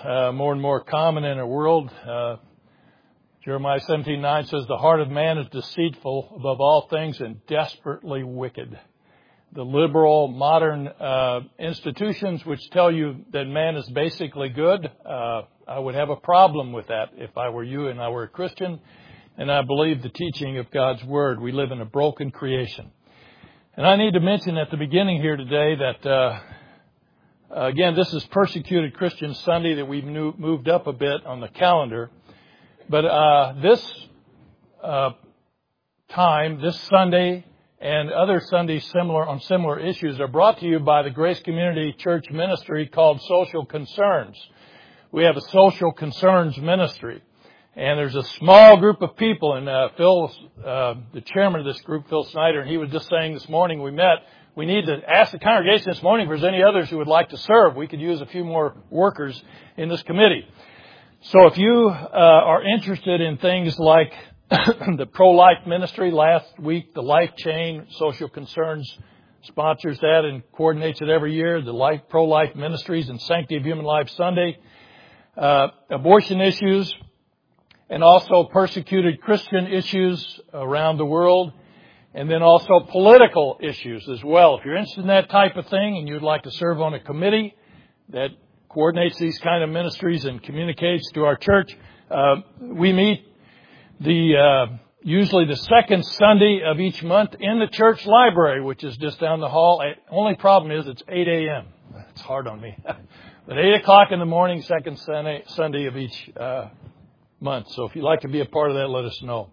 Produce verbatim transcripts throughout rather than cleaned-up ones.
uh, more and more common in our world. Uh, Jeremiah seventeen nine says, "The heart of man is deceitful above all things and desperately wicked." The liberal modern uh, institutions which tell you that man is basically good, uh, I would have a problem with that if I were you and I were a Christian. And I believe the teaching of God's Word. We live in a broken creation. And I need to mention at the beginning here today that, uh, again, this is Persecuted Christian Sunday that we've moved up a bit on the calendar. But uh, this uh, time, this Sunday, and other Sundays similar on similar issues are brought to you by the Grace Community Church ministry called Social Concerns. We have a Social Concerns ministry. And there's a small group of people, and uh, Phil, uh, the chairman of this group, Phil Snyder, and he was just saying this morning we met, we need to ask the congregation this morning if there's any others who would like to serve. We could use a few more workers in this committee. So if you uh, are interested in things like the pro-life ministry, last week the Life Chain Social Concerns sponsors that and coordinates it every year, the Life Pro-Life Ministries and Sanctity of Human Life Sunday, uh, abortion issues, and also persecuted Christian issues around the world, and then also political issues as well. If you're interested in that type of thing and you'd like to serve on a committee that coordinates these kind of ministries and communicates to our church, uh, we meet the uh, usually the second Sunday of each month in the church library, which is just down the hall. Only problem is it's eight a.m. It's hard on me. But eight o'clock in the morning, second Sunday, Sunday of each uh month. So if you'd like to be a part of that, let us know.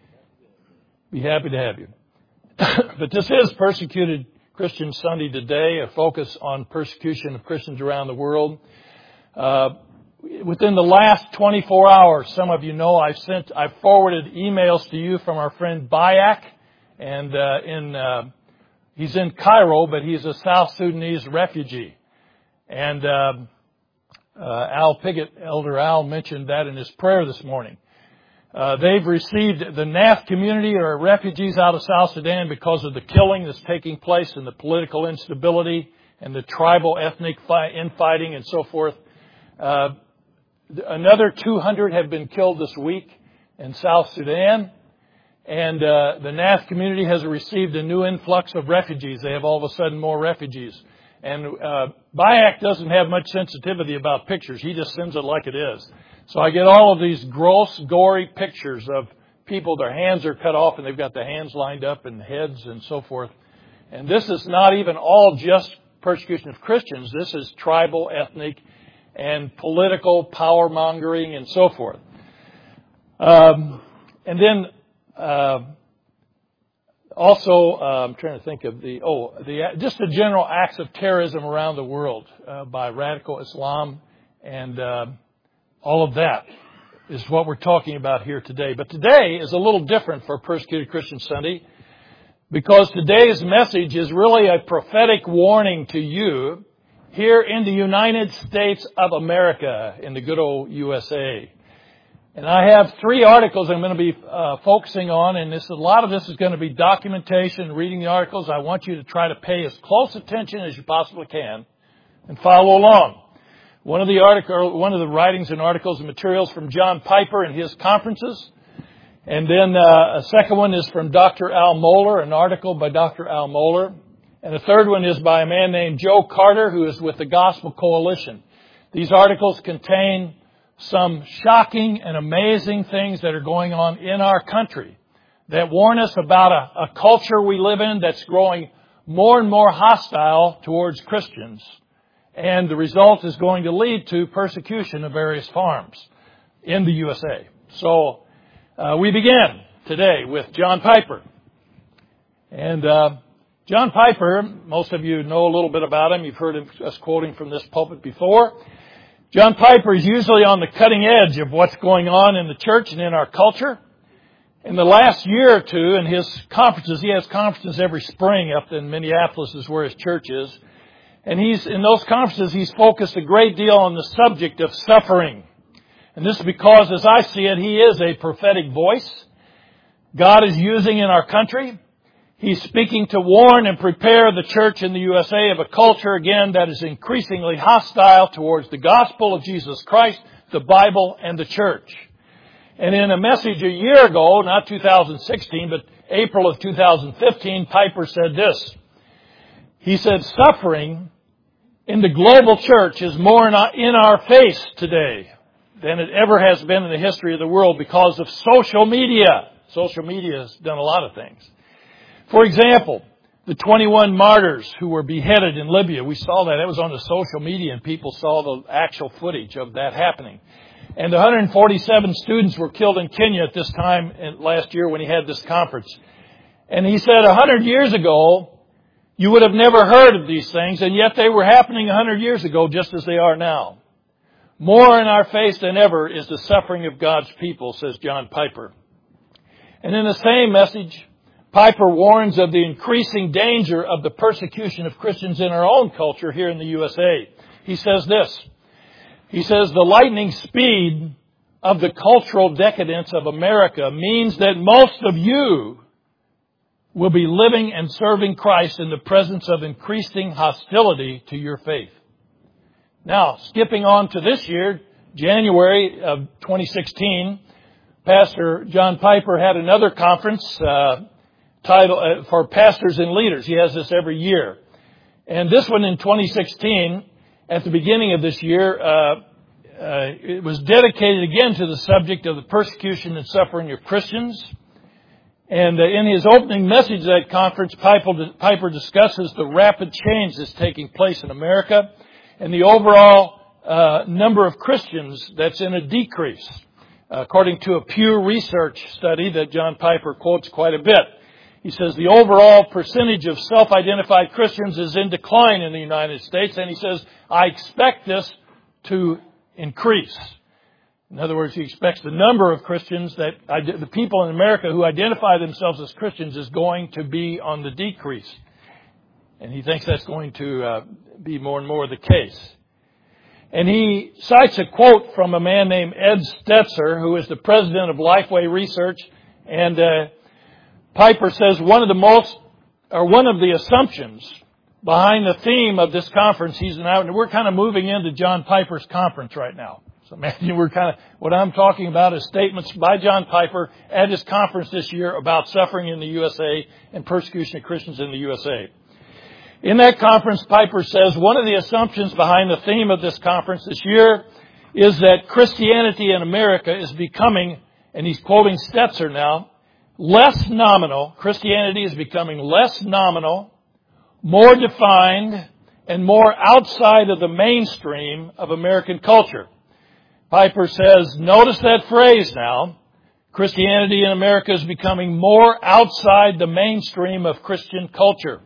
Be happy to have you. But this is Persecuted Christian Sunday today, a focus on persecution of Christians around the world. Uh, within the last twenty-four hours, some of you know I've sent, I've forwarded emails to you from our friend Bayak, and uh, in uh, he's in Cairo, but he's a South Sudanese refugee, and uh, Uh, Al Piggott, Elder Al, mentioned that in his prayer this morning. Uh, they've received, the N A F community are refugees out of South Sudan because of the killing that's taking place and the political instability and the tribal ethnic fi- infighting and so forth. Uh, another two hundred have been killed this week in South Sudan. And uh, the N A F community has received a new influx of refugees. They have all of a sudden more refugees. And uh, Bayak doesn't have much sensitivity about pictures. He just sends it like it is. So I get all of these gross, gory pictures of people, their hands are cut off and they've got the hands lined up and heads and so forth. And this is not even all just persecution of Christians. This is tribal, ethnic, and political power mongering and so forth. Um, and then... Uh, Also, uh, I'm trying to think of the, oh, the just the general acts of terrorism around the world uh, by radical Islam, and uh, all of that is what we're talking about here today. But today is a little different for Persecuted Christian Sunday, because today's message is really a prophetic warning to you here in the United States of America, in the good old U S A. And I have three articles I'm going to be uh, focusing on, and this a lot of this is going to be documentation, reading the articles. I want you to try to pay as close attention as you possibly can and follow along. One of the article, one of the writings and articles and materials from John Piper and his conferences, and then uh, a second one is from Doctor Al Mohler, an article by Doctor Al Mohler, and a third one is by a man named Joe Carter, who is with the Gospel Coalition. These articles contain some shocking and amazing things that are going on in our country that warn us about a, a culture we live in that's growing more and more hostile towards Christians. And the result is going to lead to persecution of various forms in the U S A. So uh, we begin today with John Piper. And uh, John Piper, most of you know a little bit about him. You've heard us quoting from this pulpit before. John Piper is usually on the cutting edge of what's going on in the church and in our culture. In the last year or two, in his conferences, he has conferences every spring up in Minneapolis is where his church is. And he's in those conferences, he's focused a great deal on the subject of suffering. And this is because, as I see it, he is a prophetic voice God is using in our country. He's speaking to warn and prepare the church in the U S A of a culture, again, that is increasingly hostile towards the gospel of Jesus Christ, the Bible, and the church. And in a message a year ago, not two thousand sixteen, but April of two thousand fifteen, Piper said this. He said, suffering in the global church is more in our face today than it ever has been in the history of the world because of social media. Social media has done a lot of things. For example, the twenty-one martyrs who were beheaded in Libya, we saw that. That was on the social media and people saw the actual footage of that happening. And the one hundred forty-seven students were killed in Kenya at this time last year when he had this conference. And he said one hundred years ago, you would have never heard of these things, and yet they were happening one hundred years ago just as they are now. More in our face than ever is the suffering of God's people, says John Piper. And in the same message, Piper warns of the increasing danger of the persecution of Christians in our own culture here in the U S A. He says this. He says, the lightning speed of the cultural decadence of America means that most of you will be living and serving Christ in the presence of increasing hostility to your faith. Now, skipping on to this year, January of twenty sixteen, Pastor John Piper had another conference uh, title uh, for pastors and leaders. He has this every year. And this one in twenty sixteen, at the beginning of this year, uh, uh, it was dedicated again to the subject of the persecution and suffering of Christians. And uh, in his opening message at that conference, Piper, Piper discusses the rapid change that's taking place in America and the overall uh, number of Christians that's in a decrease, uh, according to a Pew Research study that John Piper quotes quite a bit. He says the overall percentage of self-identified Christians is in decline in the United States, and he says, I expect this to increase. In other words, he expects the number of Christians, that the people in America who identify themselves as Christians, is going to be on the decrease. And he thinks that's going to uh, be more and more the case. And he cites a quote from a man named Ed Stetzer, who is the president of Lifeway Research. And uh, Piper says one of the most, or one of the assumptions behind the theme of this conference, he's now, and we're kind of moving into John Piper's conference right now. So imagine we're kind of, what I'm talking about is statements by John Piper at his conference this year about suffering in the U S A and persecution of Christians in the U S A. In that conference, Piper says one of the assumptions behind the theme of this conference this year is that Christianity in America is becoming, and he's quoting Stetzer now, less nominal. Christianity is becoming less nominal, more defined, and more outside of the mainstream of American culture. Piper says, notice that phrase now. Christianity in America is becoming more outside the mainstream of Christian culture.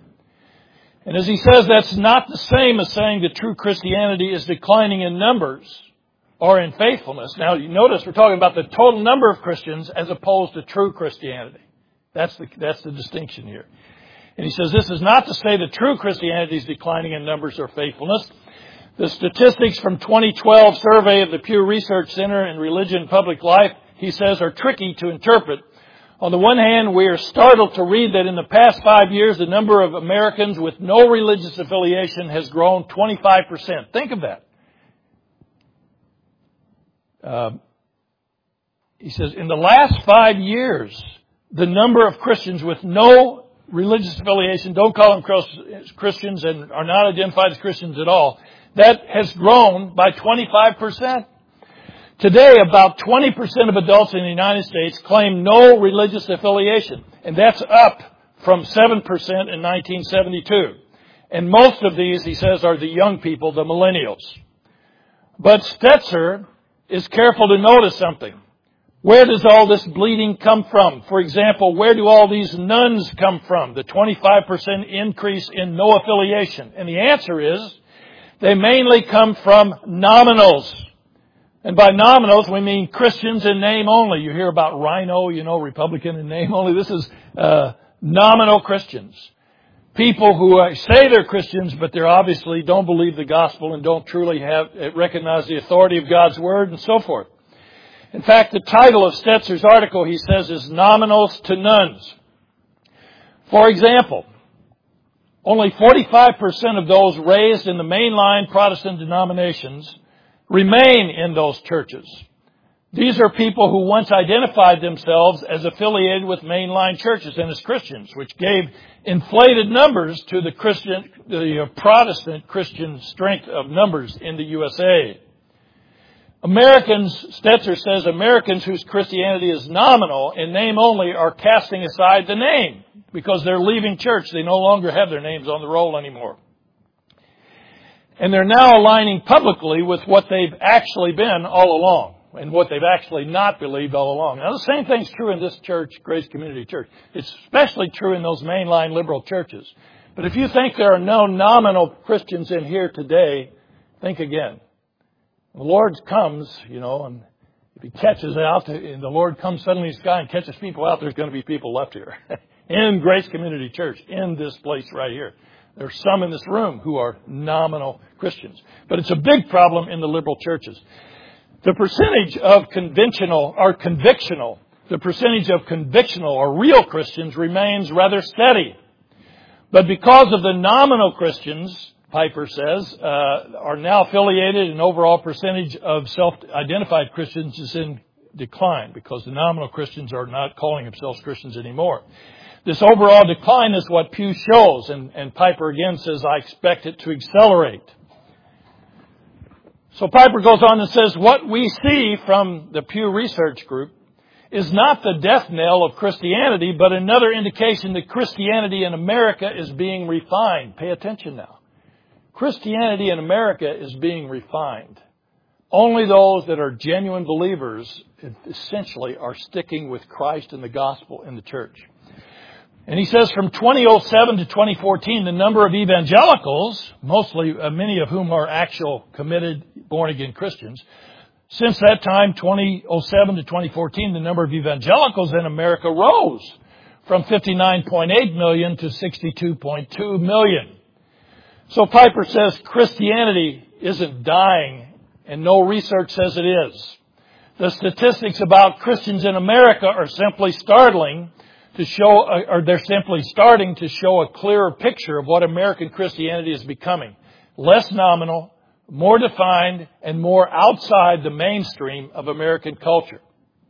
And as he says, that's not the same as saying that true Christianity is declining in numbers or in faithfulness. Now, you notice we're talking about the total number of Christians as opposed to true Christianity. That's the, that's the distinction here. And he says this is not to say that true Christianity is declining in numbers or faithfulness. The statistics from twenty twelve survey of the Pew Research Center in Religion and Public Life, he says, are tricky to interpret. On the one hand, we are startled to read that in the past five years, the number of Americans with no religious affiliation has grown twenty-five percent. Think of that. Uh, he says, in the last five years, the number of Christians with no religious affiliation, don't call them Christians and are not identified as Christians at all, that has grown by twenty-five percent. Today, about twenty percent of adults in the United States claim no religious affiliation, and that's up from seven percent in nineteen seventy-two. And most of these, he says, are the young people, the millennials. But Stetzer is careful to notice something. Where does all this bleeding come from? For example, where do all these nuns come from? The twenty-five percent increase in no affiliation. And the answer is, they mainly come from nominals. And by nominals, we mean Christians in name only. You hear about Rhino, you know, Republican in name only. This is uh, nominal Christians. People who uh, say they're Christians, but they obviously don't believe the gospel and don't truly have recognize the authority of God's word and so forth. In fact, the title of Stetzer's article, he says, is Nominals to Nuns. For example, only forty-five percent of those raised in the mainline Protestant denominations remain in those churches. These are people who once identified themselves as affiliated with mainline churches and as Christians, which gave inflated numbers to the Christian, the Protestant Christian strength of numbers in the U S A. Americans, Stetzer says, Americans whose Christianity is nominal in name only are casting aside the name because they're leaving church. They no longer have their names on the roll anymore. And they're now aligning publicly with what they've actually been all along and what they've actually not believed all along. Now, the same thing's true in this church, Grace Community Church. It's especially true in those mainline liberal churches. But if you think there are no nominal Christians in here today, think again. The Lord comes, you know, and if He catches out, and the Lord comes suddenly in the sky and catches people out, there's going to be people left here. In Grace Community Church, in this place right here. There's some in this room who are nominal Christians. But it's a big problem in the liberal churches. The percentage of conventional or convictional, the percentage of convictional or real Christians remains rather steady. But because of the nominal Christians, Piper says, uh, are now affiliated, an overall percentage of self-identified Christians is in decline because the nominal Christians are not calling themselves Christians anymore. This overall decline is what Pew shows, and, and Piper again says, I expect it to accelerate. So Piper goes on and says, what we see from the Pew Research Group is not the death knell of Christianity, but another indication that Christianity in America is being refined. Pay attention now. Christianity in America is being refined. Only those that are genuine believers essentially are sticking with Christ and the gospel in the church. And he says from twenty oh seven to twenty fourteen, the number of evangelicals, mostly uh, many of whom are actual committed born-again Christians, since that time, twenty oh seven to twenty fourteen, the number of evangelicals in America rose from fifty-nine point eight million to sixty-two point two million. So Piper says Christianity isn't dying, and no research says it is. The statistics about Christians in America are simply startling to show, or they're simply starting to show a clearer picture of what American Christianity is becoming. Less nominal, more defined, and more outside the mainstream of American culture.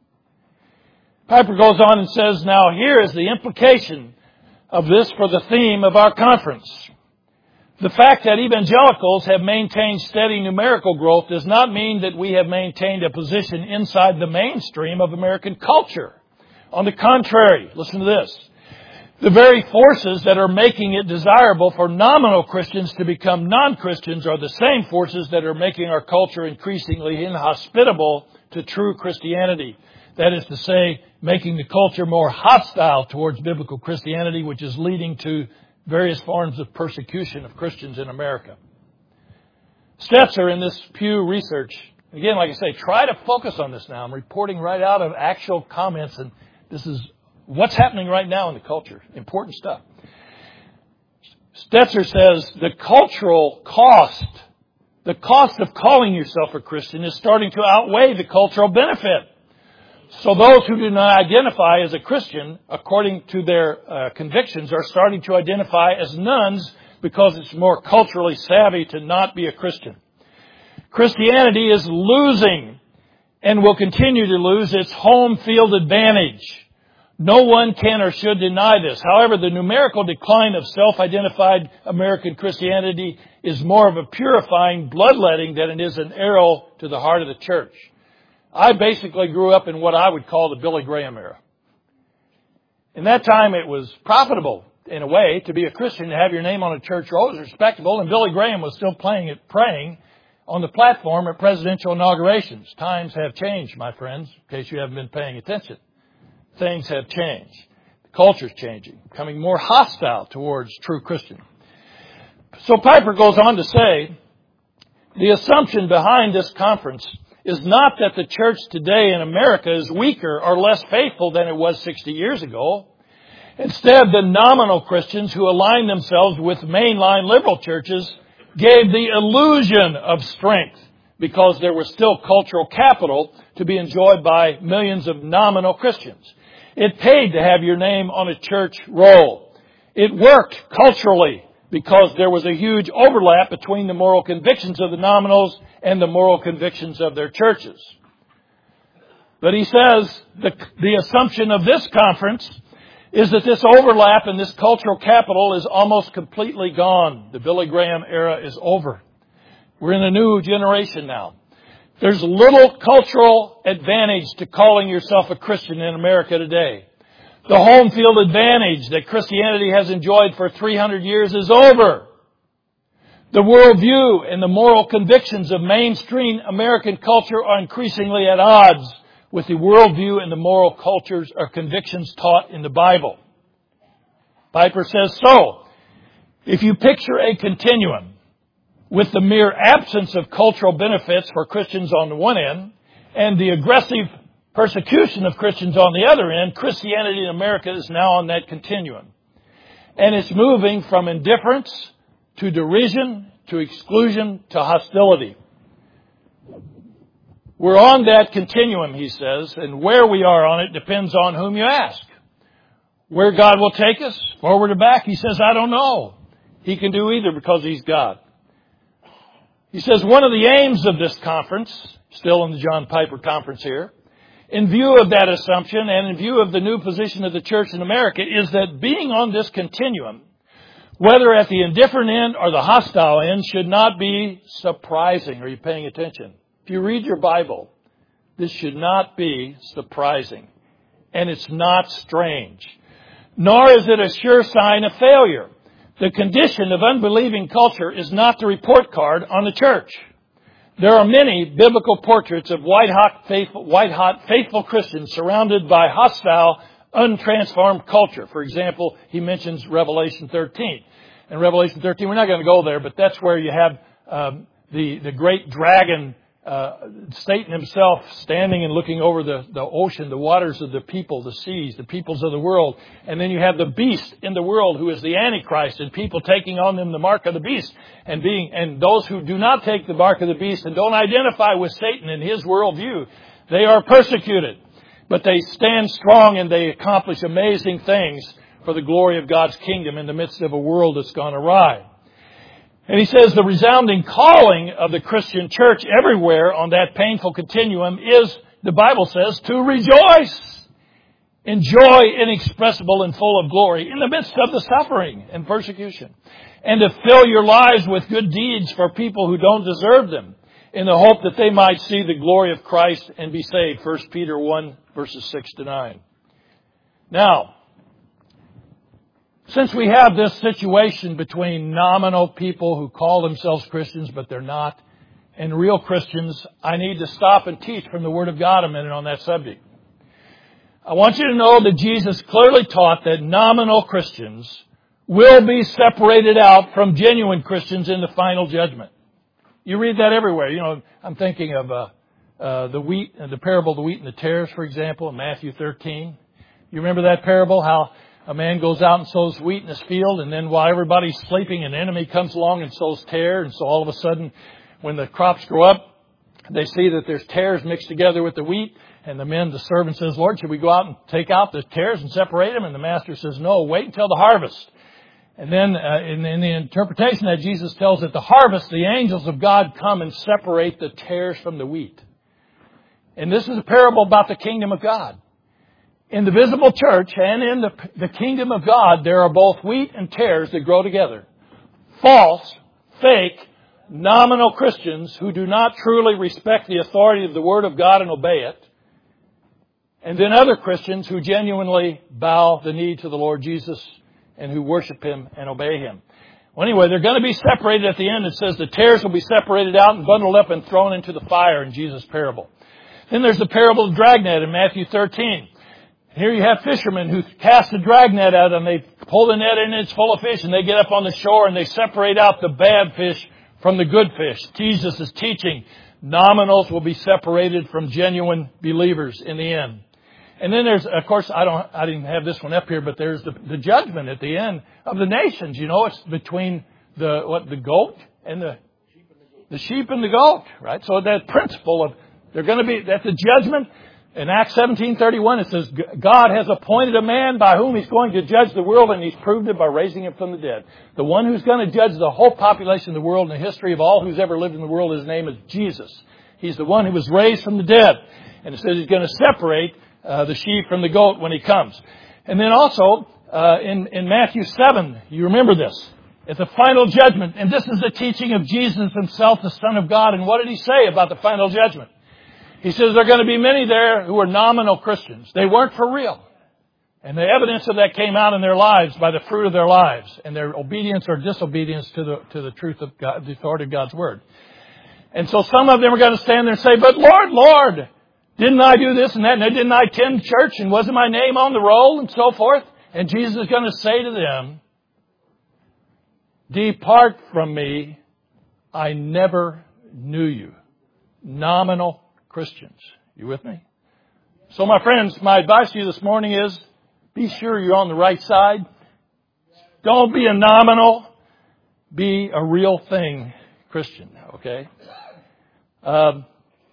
Piper goes on and says, now here is the implication of this for the theme of our conference. The fact that evangelicals have maintained steady numerical growth does not mean that we have maintained a position inside the mainstream of American culture. On the contrary, listen to this. The very forces that are making it desirable for nominal Christians to become non-Christians are the same forces that are making our culture increasingly inhospitable to true Christianity. That is to say, making the culture more hostile towards biblical Christianity, which is leading to various forms of persecution of Christians in America. Stetzer in this Pew Research, again, like I say, try to focus on this now. I'm reporting right out of actual comments, and this is what's happening right now in the culture. Important stuff. Stetzer says the cultural cost, the cost of calling yourself a Christian is starting to outweigh the cultural benefit. So those who do not identify as a Christian, according to their uh, convictions, are starting to identify as nuns because it's more culturally savvy to not be a Christian. Christianity is losing and will continue to lose its home field advantage. No one can or should deny this. However, the numerical decline of self-identified American Christianity is more of a purifying bloodletting than it is an arrow to the heart of the church. I basically grew up in what I would call the Billy Graham era. In that time, it was profitable, in a way, to be a Christian, to have your name on a church roll. It was respectable, and Billy Graham was still playing it, praying on the platform at presidential inaugurations. Times have changed, my friends, in case you haven't been paying attention. Things have changed. The culture's changing, becoming more hostile towards true Christians. So Piper goes on to say, the assumption behind this conference is not that the church today in America is weaker or less faithful than it was sixty years ago. Instead, the nominal Christians who align themselves with mainline liberal churches gave the illusion of strength because there was still cultural capital to be enjoyed by millions of nominal Christians. It paid to have your name on a church roll. It worked culturally because there was a huge overlap between the moral convictions of the nominals and the moral convictions of their churches. But he says the, the assumption of this conference is that this overlap in this cultural capital is almost completely gone. The Billy Graham era is over. We're in a new generation now. There's little cultural advantage to calling yourself a Christian in America today. The home field advantage that Christianity has enjoyed for three hundred years is over. The worldview and the moral convictions of mainstream American culture are increasingly at odds with the worldview and the moral cultures or convictions taught in the Bible. Piper says so. If you picture a continuum with the mere absence of cultural benefits for Christians on the one end and the aggressive persecution of Christians on the other end, Christianity in America is now on that continuum. And it's moving from indifference to derision to exclusion to hostility. We're on that continuum, he says, and where we are on it depends on whom you ask. Where God will take us, forward or back, he says, I don't know. He can do either because he's God. He says one of the aims of this conference, still in the John Piper conference here, in view of that assumption and in view of the new position of the church in America, is that being on this continuum, whether at the indifferent end or the hostile end, should not be surprising. Are you paying attention? If you read your Bible, this should not be surprising. And it's not strange. Nor is it a sure sign of failure. The condition of unbelieving culture is not the report card on the church. There are many biblical portraits of white-hot faithful, white-hot faithful Christians surrounded by hostile, untransformed culture. For example, he mentions Revelation thirteen. In Revelation thirteen, we're not going to go there, but that's where you have um, the, the great dragon, uh, Satan himself, standing and looking over the, the ocean, the waters of the people, the seas, the peoples of the world. And then you have the beast in the world who is the Antichrist, and people taking on them the mark of the beast. And being and those who do not take the mark of the beast and don't identify with Satan and his worldview, they are persecuted. But they stand strong and they accomplish amazing things for the glory of God's kingdom in the midst of a world that's gone awry. And he says the resounding calling of the Christian church everywhere on that painful continuum is, the Bible says, to rejoice. Enjoy inexpressible and full of glory in the midst of the suffering and persecution. And to fill your lives with good deeds for people who don't deserve them, in the hope that they might see the glory of Christ and be saved. First Peter one, verses six to nine. Now, since we have this situation between nominal people who call themselves Christians but they're not, and real Christians, I need to stop and teach from the Word of God a minute on that subject. I want you to know that Jesus clearly taught that nominal Christians will be separated out from genuine Christians in the final judgment. You read that everywhere. You know, I'm thinking of uh, uh, the wheat, uh, the parable of the wheat and the tares, for example, in Matthew thirteen. You remember that parable? How a man goes out and sows wheat in his field, and then while everybody's sleeping, an enemy comes along and sows tares. And so all of a sudden, when the crops grow up, they see that there's tares mixed together with the wheat. And the men, the servant says, Lord, should we go out and take out the tares and separate them? And the master says, no, wait until the harvest. And then uh, in, in the interpretation that Jesus tells at the harvest, the angels of God come and separate the tares from the wheat. And this is a parable about the kingdom of God. In the visible church and in the, the kingdom of God, there are both wheat and tares that grow together. False, fake, nominal Christians who do not truly respect the authority of the Word of God and obey it. And then other Christians who genuinely bow the knee to the Lord Jesus and who worship Him and obey Him. Well, anyway, they're going to be separated at the end. It says the tares will be separated out and bundled up and thrown into the fire in Jesus' parable. Then there's the parable of the dragnet in Matthew thirteen. Here you have fishermen who cast a dragnet out and they pull the net in and it's full of fish, and they get up on the shore and they separate out the bad fish from the good fish. Jesus is teaching nominals will be separated from genuine believers in the end. And then there's, of course, I don't, I didn't have this one up here, but there's the, the judgment at the end of the nations. You know, it's between the, what, the goat and the, the sheep and the goat, right? So that principle of, they're going to be, that's the judgment. In Acts seventeen thirty-one, it says, God has appointed a man by whom He's going to judge the world, and He's proved it by raising Him from the dead. The one who's going to judge the whole population of the world and the history of all who's ever lived in the world, His name is Jesus. He's the one who was raised from the dead. And it says He's going to separate uh, the sheep from the goat when He comes. And then also, uh, in, in Matthew seven, you remember this. At the final judgment, and this is the teaching of Jesus Himself, the Son of God. And what did He say about the final judgment? He says there are going to be many there who are nominal Christians. They weren't for real. And the evidence of that came out in their lives by the fruit of their lives and their obedience or disobedience to the to the truth of God, the authority of God's Word. And so some of them are going to stand there and say, but Lord, Lord, didn't I do this and that? And didn't I attend church? And wasn't my name on the roll and so forth? And Jesus is going to say to them, depart from me, I never knew you. Nominal Christians. You with me? So my friends, my advice to you this morning is, be sure you're on the right side. Don't be a nominal. Be a real thing Christian, okay? Um,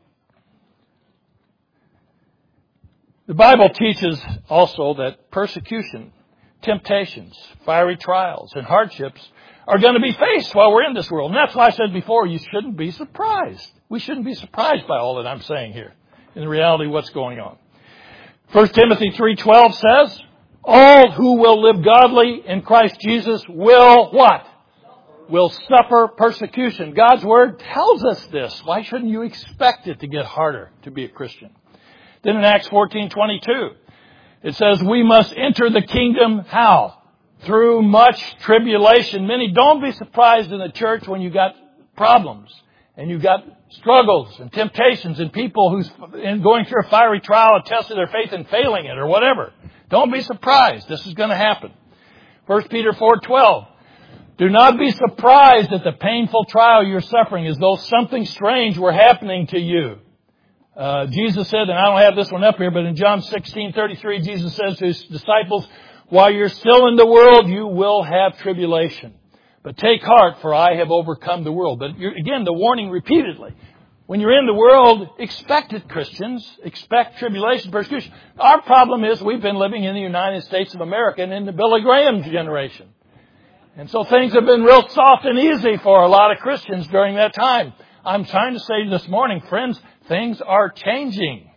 the Bible teaches also that persecution, temptations, fiery trials, and hardships are going to be faced while we're in this world. And that's why I said before, you shouldn't be surprised. We shouldn't be surprised by all that I'm saying here. In reality, what's going on. First Timothy three twelve says, all who will live godly in Christ Jesus will what? Will suffer persecution. God's Word tells us this. Why shouldn't you expect it to get harder to be a Christian? Then in Acts fourteen twenty-two, it says, we must enter the kingdom how? Through much tribulation. Many, don't be surprised in the church when you got problems and you got struggles and temptations and people who's going through a fiery trial and testing their faith and failing it or whatever. Don't be surprised. This is going to happen. First Peter four twelve. Do not be surprised at the painful trial you're suffering as though something strange were happening to you. Uh, Jesus said, and I don't have this one up here, but in John sixteen thirty-three, Jesus says to His disciples, while you're still in the world, you will have tribulation. But take heart, for I have overcome the world. But again, the warning repeatedly. When you're in the world, expect it, Christians. Expect tribulation, persecution. Our problem is we've been living in the United States of America and in the Billy Graham generation. And so things have been real soft and easy for a lot of Christians during that time. I'm trying to say this morning, friends, things are changing.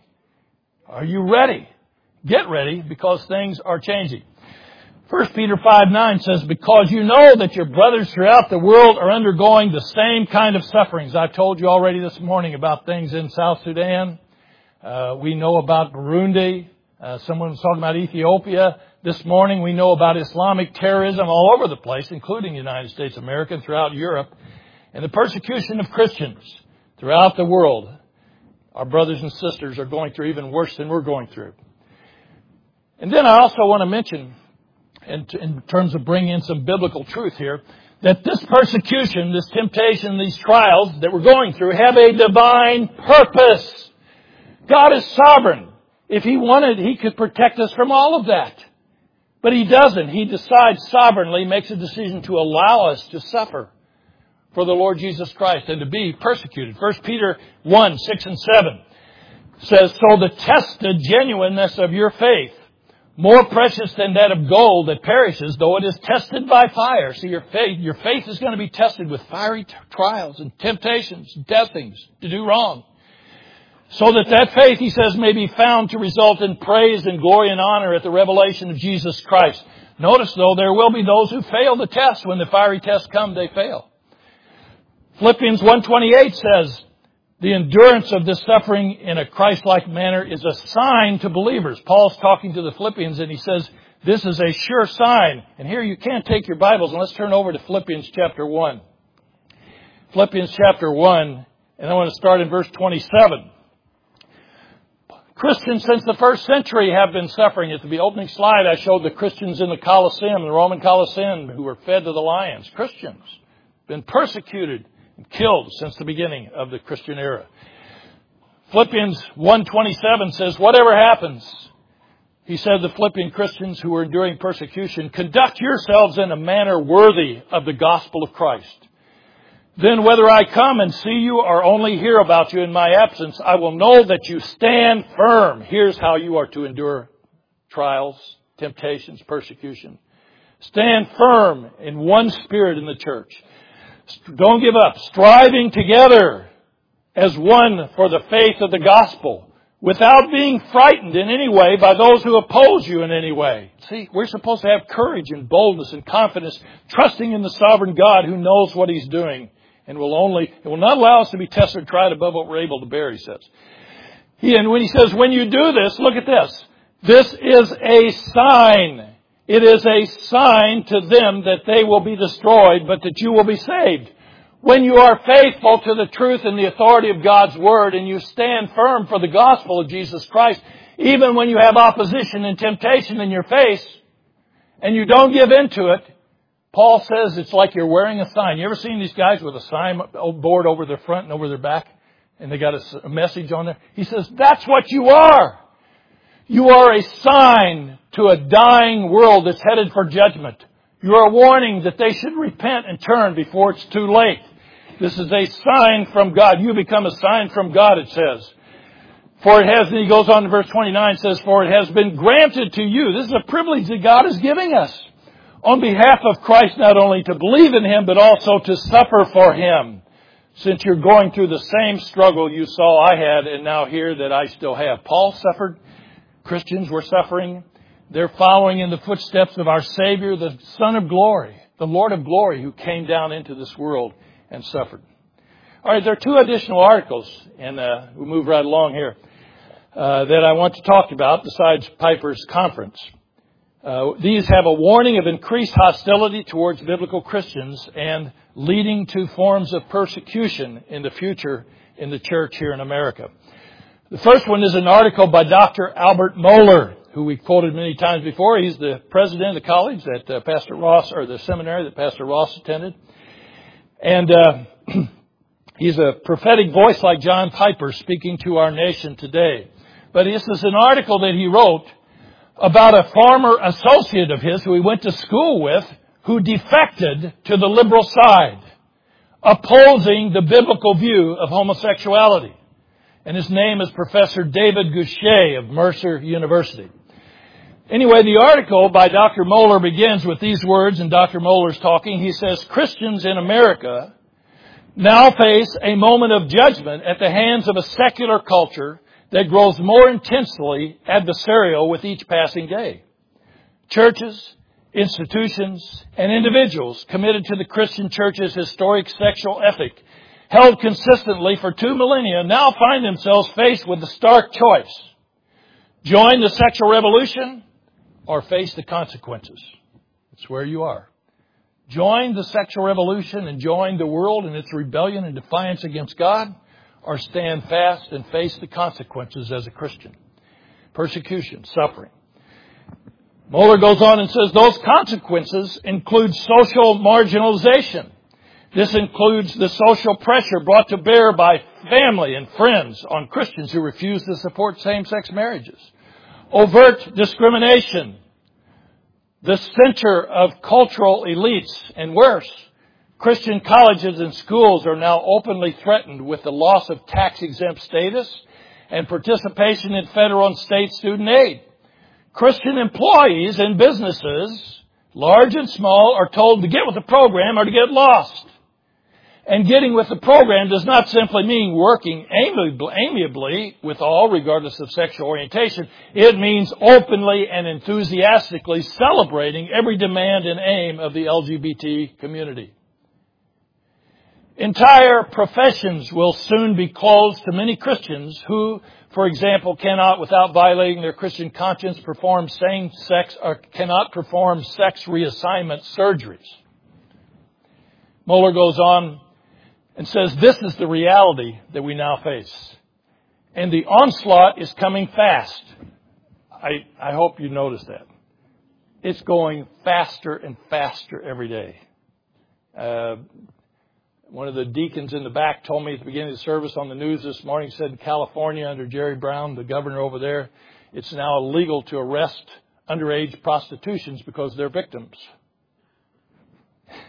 Are you ready? Get ready, because things are changing. First Peter five nine says, because you know that your brothers throughout the world are undergoing the same kind of sufferings. I've told you already this morning about things in South Sudan. Uh, we know about Burundi. Uh, someone was talking about Ethiopia. This morning we know about Islamic terrorism all over the place, including the United States of America and throughout Europe. And the persecution of Christians throughout the world. Our brothers and sisters are going through even worse than we're going through. And then I also want to mention, in, in terms of bringing in some biblical truth here, that this persecution, this temptation, these trials that we're going through have a divine purpose. God is sovereign. If He wanted, He could protect us from all of that. But He doesn't. He decides sovereignly, makes a decision to allow us to suffer for the Lord Jesus Christ and to be persecuted. First Peter one, six and seven says, so the tested genuineness of your faith, more precious than that of gold that perishes, though it is tested by fire. See, your faith, your faith is going to be tested with fiery t- trials and temptations and testings to do wrong. So that that faith, he says, may be found to result in praise and glory and honor at the revelation of Jesus Christ. Notice, though, there will be those who fail the test. When the fiery tests come, they fail. Philippians one twenty-eight says, the endurance of this suffering in a Christ-like manner is a sign to believers. Paul's talking to the Philippians and he says, this is a sure sign. And here you can't take your Bibles and let's turn over to Philippians chapter one. Philippians chapter one, and I want to start in verse twenty-seven. Christians since the first century have been suffering. At the opening slide, I showed the Christians in the Colosseum, the Roman Colosseum, who were fed to the lions. Christians been persecuted and killed since the beginning of the Christian era. Philippians one twenty-seven says, whatever happens, he said, the Philippian Christians who were enduring persecution, conduct yourselves in a manner worthy of the gospel of Christ. Then whether I come and see you or only hear about you in my absence, I will know that you stand firm. Here's how you are to endure trials, temptations, persecution. Stand firm in one spirit in the church. Don't give up. Striving together as one for the faith of the gospel, without being frightened in any way by those who oppose you in any way. See, we're supposed to have courage and boldness and confidence, trusting in the sovereign God who knows what He's doing and will only, it will not allow us to be tested or tried above what we're able to bear, he says. He, and when he says, when you do this, look at this. This is a sign. It is a sign to them that they will be destroyed, but that you will be saved. When you are faithful to the truth and the authority of God's Word and you stand firm for the gospel of Jesus Christ, even when you have opposition and temptation in your face and you don't give in to it, Paul says it's like you're wearing a sign. You ever seen these guys with a sign board over their front and over their back and they got a message on there? He says, that's what you are. You are a sign to a dying world that's headed for judgment. You are a warning that they should repent and turn before it's too late. This is a sign from God. You become a sign from God, it says. For it has, and he goes on to verse twenty-nine, says, for it has been granted to you. This is a privilege that God is giving us on behalf of Christ, not only to believe in Him, but also to suffer for Him. Since you're going through the same struggle you saw I had and now hear that I still have. Paul suffered. Christians were suffering. They're following in the footsteps of our Savior, the Son of Glory, the Lord of Glory, who came down into this world and suffered. All right, there are two additional articles, and uh, we'll move right along here, uh, that I want to talk about besides Piper's conference. Uh, these have a warning of increased hostility towards biblical Christians and leading to forms of persecution in the future in the church here in America. The first one is an article by Doctor Albert Mohler, who we quoted many times before. He's the president of the college that uh, Pastor Ross, or the seminary that Pastor Ross attended. And uh, he's a prophetic voice like John Piper speaking to our nation today. But this is an article that he wrote about a former associate of his who he went to school with, who defected to the liberal side, opposing the biblical view of homosexuality. And his name is Professor David Goucher of Mercer University. Anyway, the article by Doctor Mohler begins with these words, and Doctor Mohler's talking. He says, Christians in America now face a moment of judgment at the hands of a secular culture that grows more intensely adversarial with each passing day. Churches, institutions, and individuals committed to the Christian church's historic sexual ethic, held consistently for two millennia, now find themselves faced with the stark choice. Join the sexual revolution or face the consequences. It's where you are. Join the sexual revolution and join the world in its rebellion and defiance against God, or stand fast and face the consequences as a Christian. Persecution, suffering. Mohler goes on and says those consequences include social marginalization. This includes the social pressure brought to bear by family and friends on Christians who refuse to support same-sex marriages. Overt discrimination. The center of cultural elites, and worse, Christian colleges and schools are now openly threatened with the loss of tax-exempt status and participation in federal and state student aid. Christian employees and businesses, large and small, are told to get with the program or to get lost. And getting with the program does not simply mean working amiably with all, regardless of sexual orientation. It means openly and enthusiastically celebrating every demand and aim of the L G B T community. Entire professions will soon be closed to many Christians who, for example, cannot, without violating their Christian conscience, perform same-sex or cannot perform sex reassignment surgeries. Mohler goes on and says this is the reality that we now face. And the onslaught is coming fast. I, I hope you notice that. It's going faster and faster every day. Uh, one of the deacons in the back told me at the beginning of the service on the news this morning, said in California under Jerry Brown, the governor over there, it's now illegal to arrest underage prostitutions because they're victims.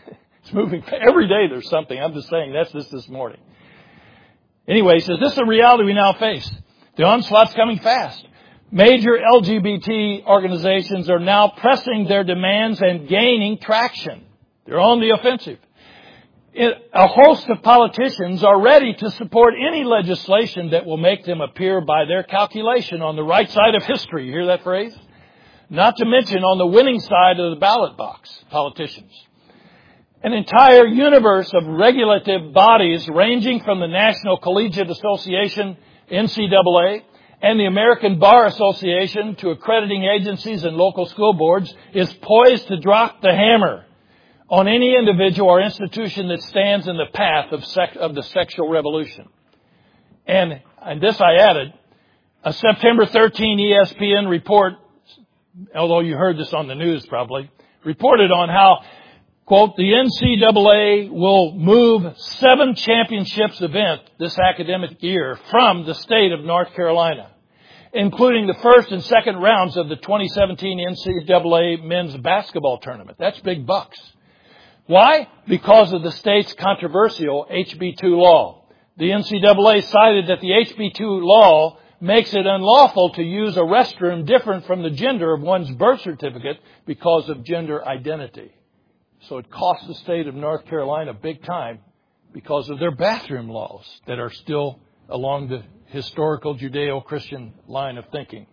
It's moving. Every day there's something. I'm just saying that's just this morning. Anyway, he says, this is the reality we now face. The onslaught's coming fast. Major L G B T organizations are now pressing their demands and gaining traction. They're on the offensive. A host of politicians are ready to support any legislation that will make them appear by their calculation on the right side of history. You hear that phrase? Not to mention on the winning side of the ballot box, politicians. An entire universe of regulative bodies ranging from the National Collegiate Association, N C double A, and the American Bar Association to accrediting agencies and local school boards is poised to drop the hammer on any individual or institution that stands in the path of, sex, of the sexual revolution. And, and this I added, a September thirteenth E S P N report, although you heard this on the news probably, reported on how, quote, the N C double A will move seven championships event this academic year from the state of North Carolina, including the first and second rounds of the twenty seventeen N C double A men's basketball tournament. That's big bucks. Why? Because of the state's controversial H B two law. The N C double A cited that the H B two law makes it unlawful to use a restroom different from the gender of one's birth certificate because of gender identity. So it cost the state of North Carolina big time because of their bathroom laws that are still along the historical Judeo-Christian line of thinking.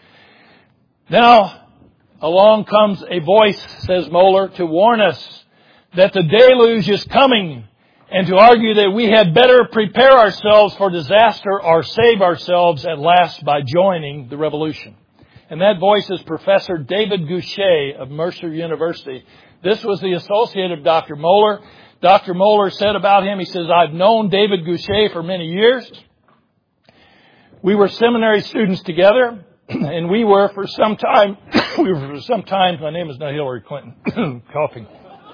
Now, along comes a voice, says Mohler, to warn us that the deluge is coming and to argue that we had better prepare ourselves for disaster or save ourselves at last by joining the revolution. And that voice is Professor David Goucher of Mercer University. This was the associate of Doctor Mohler. Doctor Mohler said about him, he says, I've known David Goucher for many years. We were seminary students together, and we were for some time, we were for some time, my name is not Hillary Clinton, coughing.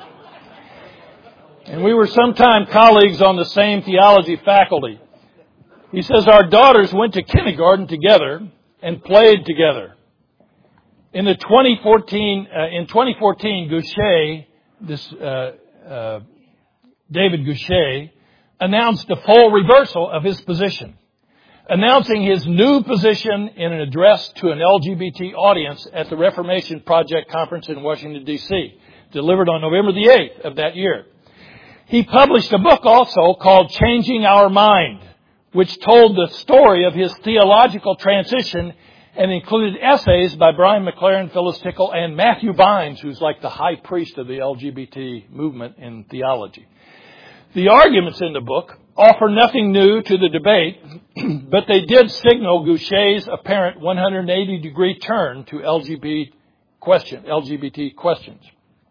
And we were sometime colleagues on the same theology faculty. He says our daughters went to kindergarten together and played together. In the twenty fourteen, uh, in twenty fourteen, Goucher, this uh, uh, David Goucher, announced a full reversal of his position, announcing his new position in an address to an L G B T audience at the Reformation Project Conference in Washington, D C, delivered on November the eighth of that year. He published a book also called Changing Our Mind, which told the story of his theological transition and included essays by Brian McLaren, Phyllis Tickle, and Matthew Bynes, who's like the high priest of the L G B T movement in theology. The arguments in the book offer nothing new to the debate, but they did signal Goucher's apparent one hundred eighty degree turn to L G B T question, L G B T questions.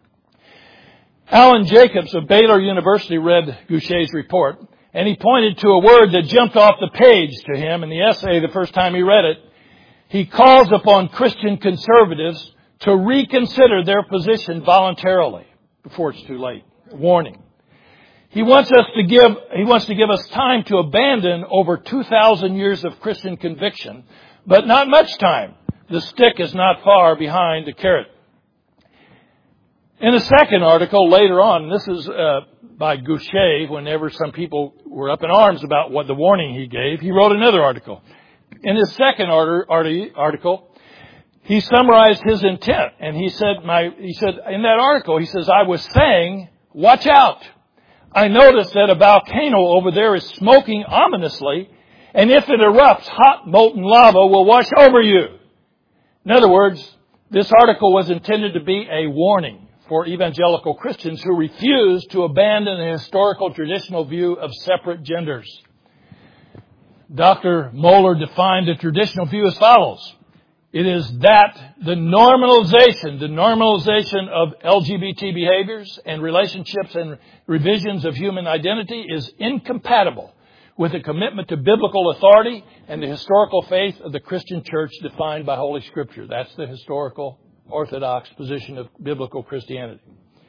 Alan Jacobs of Baylor University read Goucher's report, and he pointed to a word that jumped off the page to him in the essay the first time he read it. He calls upon Christian conservatives to reconsider their position voluntarily before it's too late. Warning. He wants us to give, he wants to give us time to abandon over two thousand years of Christian conviction, but not much time. The stick is not far behind the carrot. In a second article later on, this is uh, by Goucher, whenever some people were up in arms about what the warning he gave, he wrote another article. In his second article, he summarized his intent, and he said, "My," he said in that article, he says, "I was saying, watch out. I noticed that a volcano over there is smoking ominously, and if it erupts, hot molten lava will wash over you." In other words, this article was intended to be a warning for evangelical Christians who refuse to abandon the historical traditional view of separate genders. Doctor Mohler defined the traditional view as follows. It is that the normalization, the normalization of L G B T behaviors and relationships and revisions of human identity is incompatible with a commitment to biblical authority and the historical faith of the Christian church defined by Holy Scripture. That's the historical orthodox position of biblical Christianity.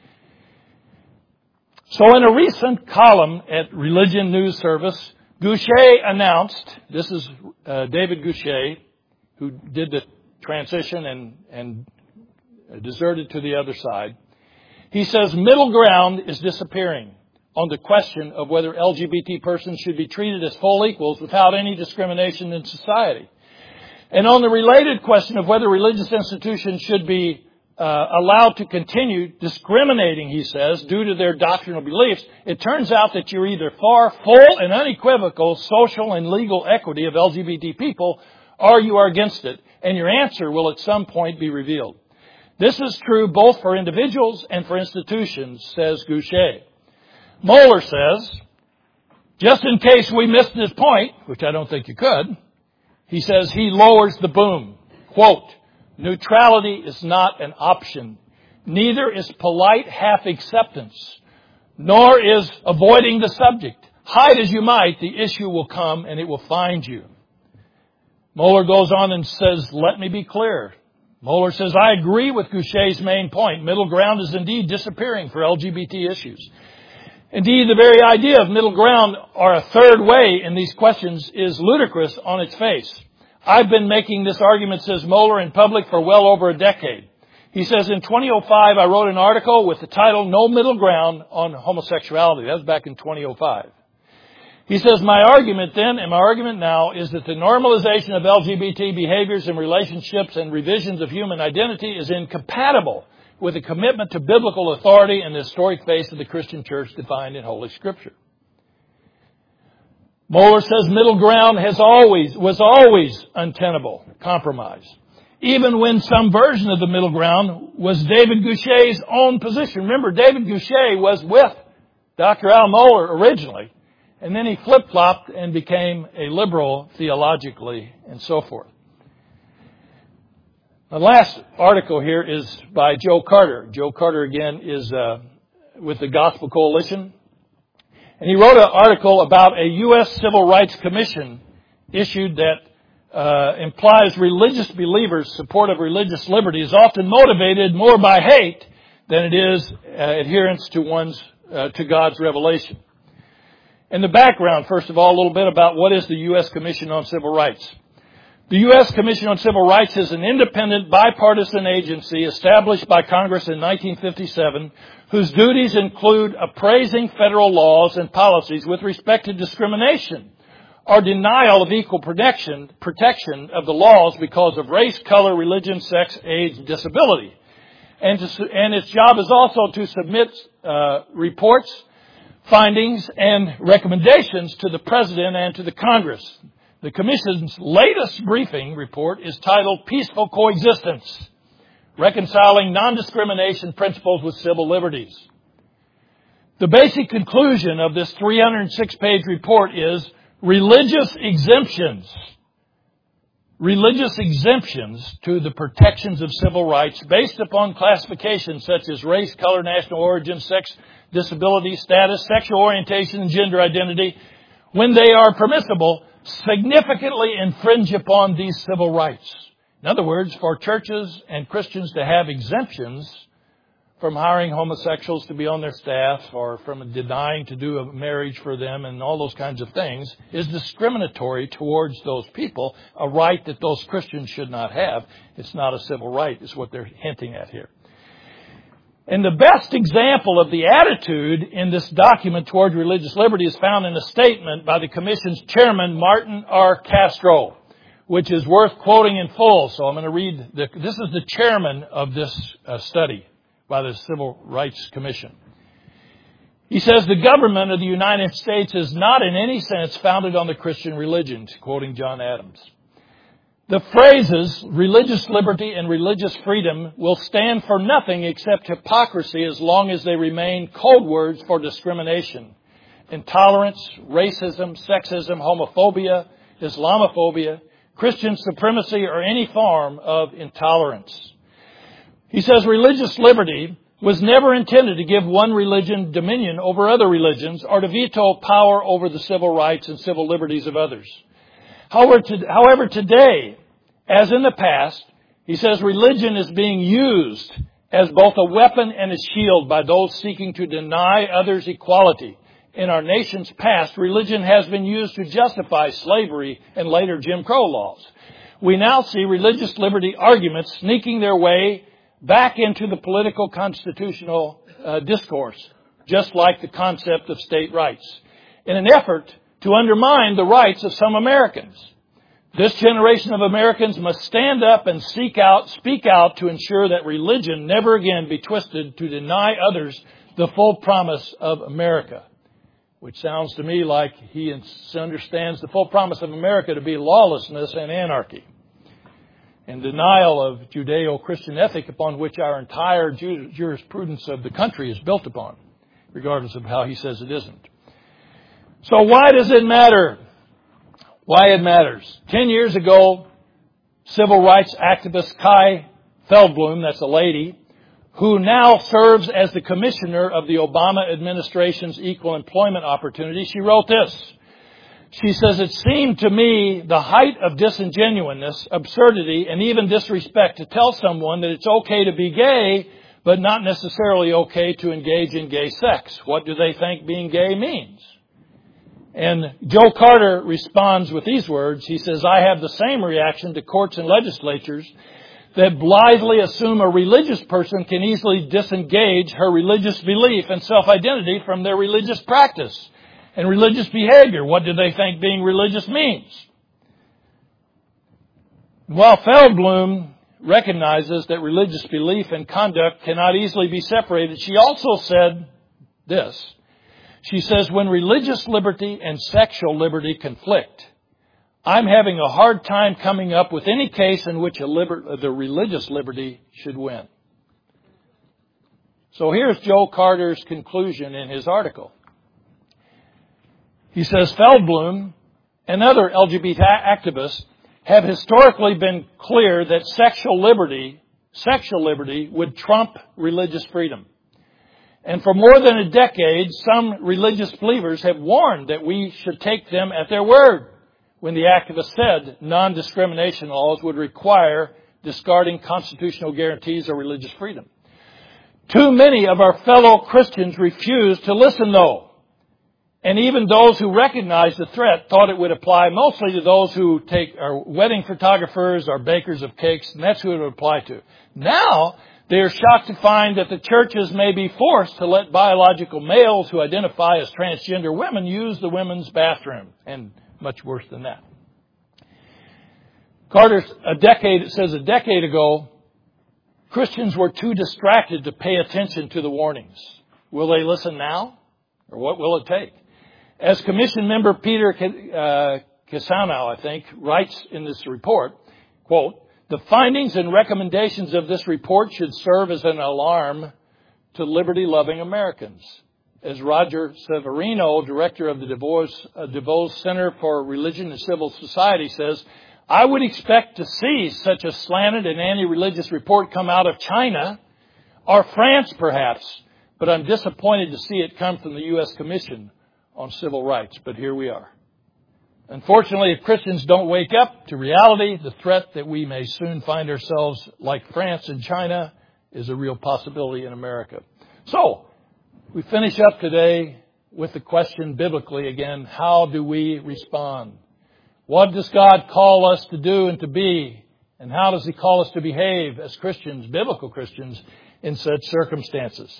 So in a recent column at Religion News Service, Goucher announced, this is uh, David Goucher, who did the transition and, and deserted to the other side. He says middle ground is disappearing on the question of whether L G B T persons should be treated as full equals without any discrimination in society. And on the related question of whether religious institutions should be uh, allowed to continue discriminating, he says, due to their doctrinal beliefs, it turns out that you're either for full and unequivocal social and legal equity of L G B T people, or you are against it, and your answer will at some point be revealed. This is true both for individuals and for institutions, says Goucher. Mohler says, just in case we missed this point, which I don't think you could, he says he lowers the boom. Quote, neutrality is not an option. Neither is polite half-acceptance, nor is avoiding the subject. Hide as you might, the issue will come and it will find you. Mohler goes on and says, let me be clear. Mohler says, I agree with Goucher's main point. Middle ground is indeed disappearing for L G B T issues. Indeed, the very idea of middle ground or a third way in these questions is ludicrous on its face. I've been making this argument, says Mohler, in public for well over a decade. He says, in twenty oh five, I wrote an article with the title, No Middle Ground on Homosexuality. That was back in twenty oh five. He says, my argument then and my argument now is that the normalization of L G B T behaviors and relationships and revisions of human identity is incompatible with a commitment to biblical authority and the historic face of the Christian church defined in Holy Scripture. Mohler says middle ground has always, was always untenable, compromise. Even when some version of the middle ground was David Goucher's own position. Remember, David Goucher was with Doctor Al Mohler originally, and then he flip-flopped and became a liberal theologically and so forth. The last article here is by Joe Carter. Joe Carter, again, is uh, with the Gospel Coalition. And he wrote an article about a U S Civil Rights Commission issued that uh, implies religious believers' support of religious liberty is often motivated more by hate than it is uh, adherence to one's uh, to God's revelation. In the background, first of all, a little bit about what is the U S Commission on Civil Rights. The U S Commission on Civil Rights is an independent, bipartisan agency established by Congress in nineteen fifty-seven, whose duties include appraising federal laws and policies with respect to discrimination or denial of equal protection, protection of the laws because of race, color, religion, sex, age, and disability. And, to, and its job is also to submit uh, reports, findings, and recommendations to the President and to the Congress. The Commission's latest briefing report is titled Peaceful Coexistence, Reconciling Non-Discrimination Principles with Civil Liberties. The basic conclusion of this three hundred six page report is religious exemptions, religious exemptions to the protections of civil rights based upon classifications such as race, color, national origin, sex, disability, status, sexual orientation, and gender identity, when they are permissible, significantly infringe upon these civil rights. In other words, for churches and Christians to have exemptions from hiring homosexuals to be on their staff or from denying to do a marriage for them and all those kinds of things is discriminatory towards those people, a right that those Christians should not have. It's not a civil right, is what they're hinting at here. And the best example of the attitude in this document toward religious liberty is found in a statement by the Commission's chairman, Martin R. Castro, which is worth quoting in full. So I'm going to read, the, this is the chairman of this uh, study by the Civil Rights Commission. He says, the government of the United States is not in any sense founded on the Christian religion, quoting John Adams. The phrases religious liberty and religious freedom will stand for nothing except hypocrisy as long as they remain code words for discrimination, intolerance, racism, sexism, homophobia, Islamophobia, Christian supremacy, or any form of intolerance. He says religious liberty was never intended to give one religion dominion over other religions or to veto power over the civil rights and civil liberties of others. However, to, however, today, as in the past, he says religion is being used as both a weapon and a shield by those seeking to deny others equality. In our nation's past, religion has been used to justify slavery and later Jim Crow laws. We now see religious liberty arguments sneaking their way back into the political constitutional uh, discourse, just like the concept of state rights, in an effort to undermine the rights of some Americans. This generation of Americans must stand up and seek out, speak out to ensure that religion never again be twisted to deny others the full promise of America. Which sounds to me like he understands the full promise of America to be lawlessness and anarchy, and denial of Judeo-Christian ethic upon which our entire jurisprudence of the country is built upon, regardless of how he says it isn't. So why does it matter? Why it matters. Ten years ago, civil rights activist Kai Feldblum, that's a lady, who now serves as the commissioner of the Obama administration's equal employment opportunity, she wrote this. She says, "It seemed to me the height of disingenuousness, absurdity, and even disrespect to tell someone that it's okay to be gay, but not necessarily okay to engage in gay sex. What do they think being gay means?" And Joe Carter responds with these words. He says, "I have the same reaction to courts and legislatures that blithely assume a religious person can easily disengage her religious belief and self-identity from their religious practice and religious behavior. What do they think being religious means?" While Feldblum recognizes that religious belief and conduct cannot easily be separated, she also said this. She says, "When religious liberty and sexual liberty conflict, I'm having a hard time coming up with any case in which a liber- the religious liberty should win." So here's Joe Carter's conclusion in his article. He says, Feldblum and other L G B T activists have historically been clear that sexual liberty, sexual liberty would trump religious freedom. And for more than a decade, some religious believers have warned that we should take them at their word when the activists said non-discrimination laws would require discarding constitutional guarantees of religious freedom. Too many of our fellow Christians refused to listen, though. And even those who recognized the threat thought it would apply mostly to those who take our wedding photographers, our bakers of cakes, and that's who it would apply to. Now, they are shocked to find that the churches may be forced to let biological males who identify as transgender women use the women's bathroom, and much worse than that. Carter, a decade, it says a decade ago, Christians were too distracted to pay attention to the warnings. Will they listen now? Or what will it take? As Commission member Peter uh, Casano, I think, writes in this report, quote, "The findings and recommendations of this report should serve as an alarm to liberty-loving Americans." As Roger Severino, director of the DeVos, uh, DeVos Center for Religion and Civil Society, says, "I would expect to see such a slanted and anti-religious report come out of China or France, perhaps, but I'm disappointed to see it come from the U S Commission on Civil Rights." But here we are. Unfortunately, if Christians don't wake up to reality, the threat that we may soon find ourselves like France and China is a real possibility in America. So, we finish up today with the question biblically again, how do we respond? What does God call us to do and to be? And how does He call us to behave as Christians, biblical Christians, in such circumstances?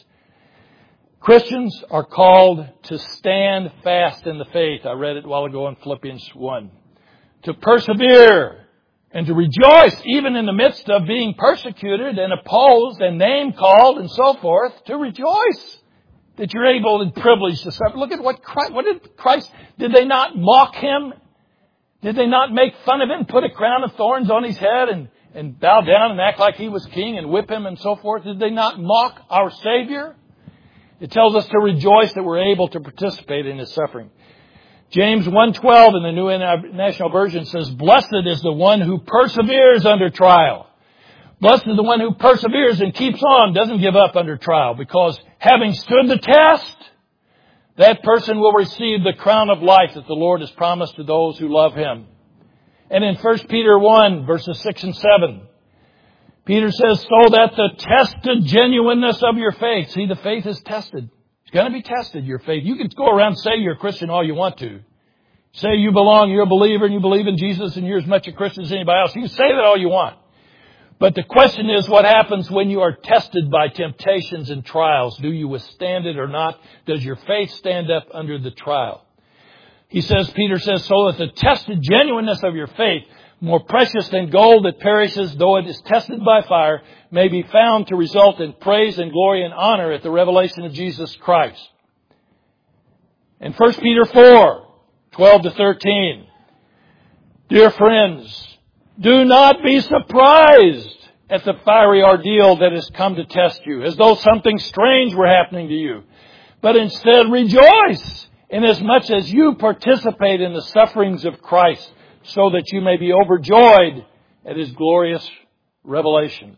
Christians are called to stand fast in the faith. I read it a while ago in Philippians one. To persevere and to rejoice even in the midst of being persecuted and opposed and name-called and so forth. To rejoice that you're able and privileged to suffer. Look at what Christ, what did Christ, did they not mock Him? Did they not make fun of Him, put a crown of thorns on His head and, and bow down and act like He was king and whip Him and so forth? Did they not mock our Savior? It tells us to rejoice that we're able to participate in His suffering. James one twelve in the New International Version says, "Blessed is the one who perseveres under trial." Blessed is the one who perseveres and keeps on, doesn't give up under trial, because having stood the test, that person will receive the crown of life that the Lord has promised to those who love Him. And in First Peter one, verses six and seven, Peter says, "So that the tested genuineness of your faith," see, the faith is tested. It's going to be tested, your faith. You can go around and say you're a Christian all you want to. Say you belong, you're a believer, and you believe in Jesus, and you're as much a Christian as anybody else. You can say that all you want. But the question is, what happens when you are tested by temptations and trials? Do you withstand it or not? Does your faith stand up under the trial? He says, Peter says, so that the tested genuineness of your faith, more precious than gold that perishes, though it is tested by fire, may be found to result in praise and glory and honor at the revelation of Jesus Christ. In First Peter four, twelve to thirteen, dear friends, do not be surprised at the fiery ordeal that has come to test you, as though something strange were happening to you. But instead rejoice, inasmuch as you participate in the sufferings of Christ, so that you may be overjoyed at His glorious revelation.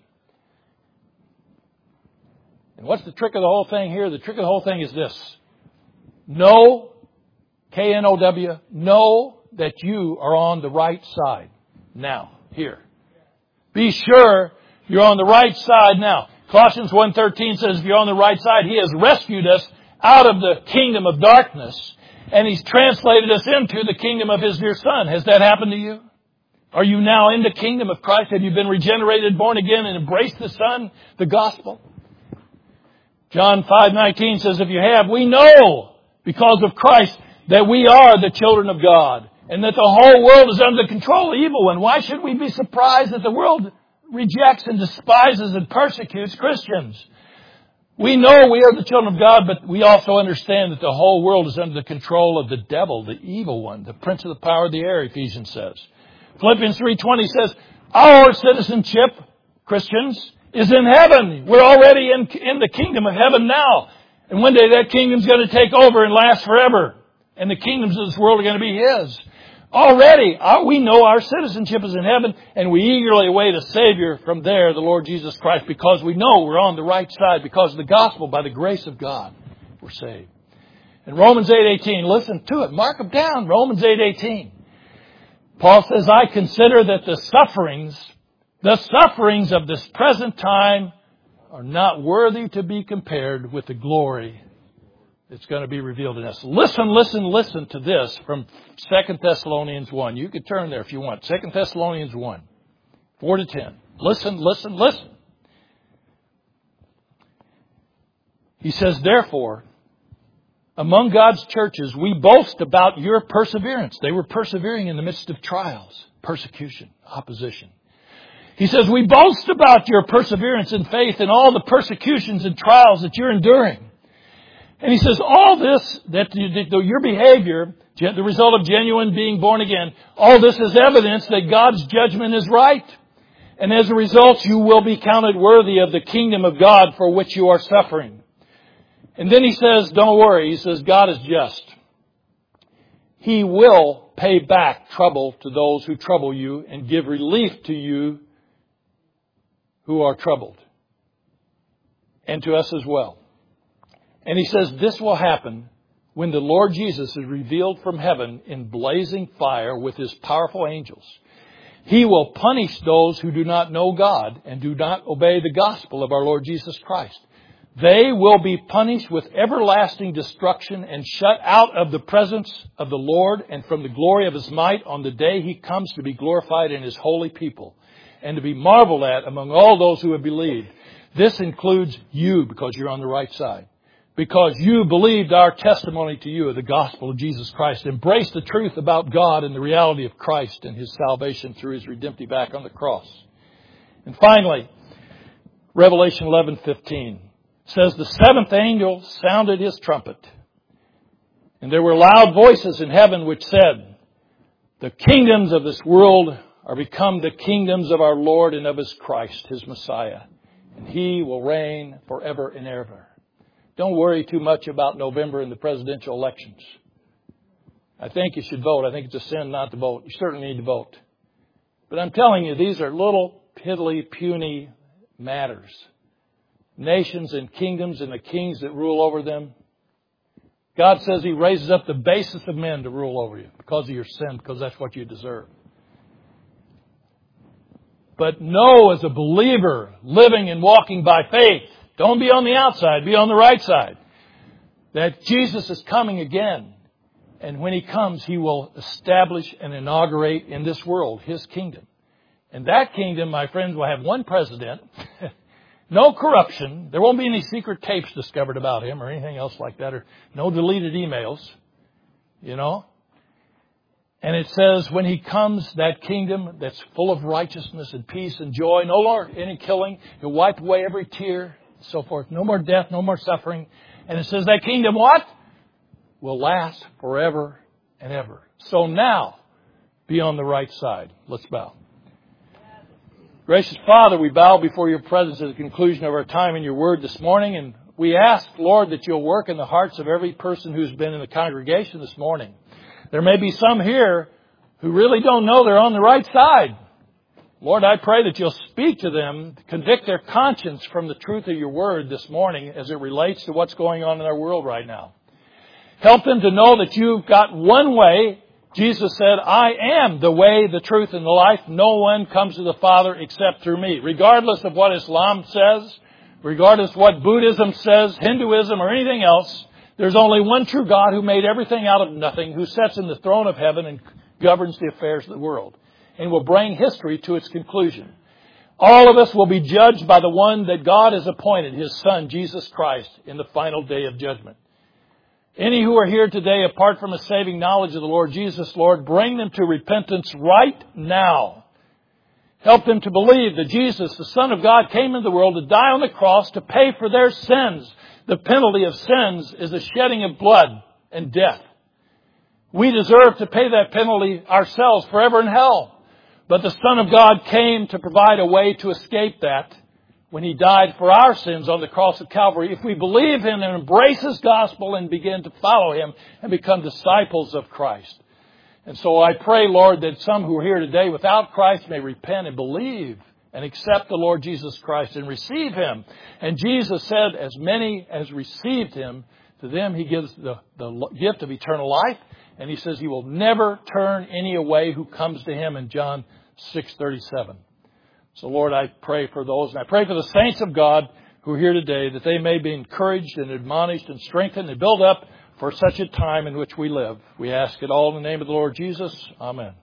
And what's the trick of the whole thing here? The trick of the whole thing is this. Know, K N O W, know that you are on the right side. Now, here. Be sure you're on the right side now. Colossians one thirteen says if you're on the right side, He has rescued us out of the kingdom of darkness, and He's translated us into the kingdom of His dear Son. Has that happened to you? Are you now in the kingdom of Christ? Have you been regenerated, born again, and embraced the Son, the gospel? John five nineteen says, if you have, we know because of Christ that we are the children of God, and that the whole world is under the control of the evil one. Why should we be surprised that the world rejects and despises and persecutes Christians? We know we are the children of God, but we also understand that the whole world is under the control of the devil, the evil one, the prince of the power of the air, Ephesians says. Philippians three twenty says, our citizenship, Christians, is in heaven. We're already in, in the kingdom of heaven now. And one day that kingdom's going to take over and last forever. And the kingdoms of this world are going to be His. Already, we know our citizenship is in heaven, and we eagerly await a Savior from there, the Lord Jesus Christ, because we know we're on the right side, because of the gospel, by the grace of God, we're saved. In Romans eight eighteen, listen to it, mark them down, Romans eight eighteen. Paul says, I consider that the sufferings, the sufferings of this present time are not worthy to be compared with the glory it's going to be revealed in us. Listen, listen, listen to this from Second Thessalonians one. You could turn there if you want. Second Thessalonians one, four to ten. Listen, listen, listen. He says, therefore, among God's churches, we boast about your perseverance. They were persevering in the midst of trials, persecution, opposition. He says, we boast about your perseverance in faith and all the persecutions and trials that you're enduring. And he says, all this, that your behavior, the result of genuine being born again, all this is evidence that God's judgment is right. And as a result, you will be counted worthy of the kingdom of God for which you are suffering. And then he says, don't worry. He says, God is just. He will pay back trouble to those who trouble you and give relief to you who are troubled. And to us as well. And he says this will happen when the Lord Jesus is revealed from heaven in blazing fire with His powerful angels. He will punish those who do not know God and do not obey the gospel of our Lord Jesus Christ. They will be punished with everlasting destruction and shut out of the presence of the Lord and from the glory of His might on the day He comes to be glorified in His holy people and to be marveled at among all those who have believed. This includes you because you're on the right side. Because you believed our testimony to you of the gospel of Jesus Christ. Embraced the truth about God and the reality of Christ and His salvation through His redemptive act on the cross. And finally, Revelation eleven fifteen says the seventh angel sounded his trumpet. And there were loud voices in heaven which said, the kingdoms of this world are become the kingdoms of our Lord and of His Christ, His Messiah. And He will reign forever and ever. Don't worry too much about November and the presidential elections. I think you should vote. I think it's a sin not to vote. You certainly need to vote. But I'm telling you, these are little, piddly, puny matters. Nations and kingdoms and the kings that rule over them. God says He raises up the basest of men to rule over you because of your sin, because that's what you deserve. But know as a believer, living and walking by faith, don't be on the outside, be on the right side. That Jesus is coming again. And when He comes, He will establish and inaugurate in this world His kingdom. And that kingdom, my friends, will have one president, no corruption. There won't be any secret tapes discovered about him or anything else like that, or no deleted emails, you know. And it says when he comes, that kingdom that's full of righteousness and peace and joy, no longer any killing, he'll wipe away every tear, and so forth. No more death, no more suffering. And it says that kingdom what? Will last forever and ever. So now, be on the right side. Let's bow. Gracious Father, we bow before your presence at the conclusion of our time in your word this morning. And we ask, Lord, that you'll work in the hearts of every person who's been in the congregation this morning. There may be some here who really don't know they're on the right side. Lord, I pray that you'll speak to them, convict their conscience from the truth of your word this morning as it relates to what's going on in our world right now. Help them to know that you've got one way. Jesus said, I am the way, the truth, and the life. No one comes to the Father except through me. Regardless of what Islam says, regardless of what Buddhism says, Hinduism, or anything else, there's only one true God who made everything out of nothing, who sits in the throne of heaven and governs the affairs of the world, and will bring history to its conclusion. All of us will be judged by the one that God has appointed, His Son, Jesus Christ, in the final day of judgment. Any who are here today, apart from a saving knowledge of the Lord Jesus, Lord, bring them to repentance right now. Help them to believe that Jesus, the Son of God, came into the world to die on the cross to pay for their sins. The penalty of sins is the shedding of blood and death. We deserve to pay that penalty ourselves forever in hell. But the Son of God came to provide a way to escape that when He died for our sins on the cross of Calvary. If we believe Him and embrace His gospel and begin to follow Him and become disciples of Christ. And so I pray, Lord, that some who are here today without Christ may repent and believe and accept the Lord Jesus Christ and receive Him. And Jesus said, as many as received Him, to them He gives the, the gift of eternal life. And He says He will never turn any away who comes to Him in John six thirty-seven. So, Lord, I pray for those, and I pray for the saints of God who are here today, that they may be encouraged and admonished and strengthened and built up for such a time in which we live. We ask it all in the name of the Lord Jesus. Amen.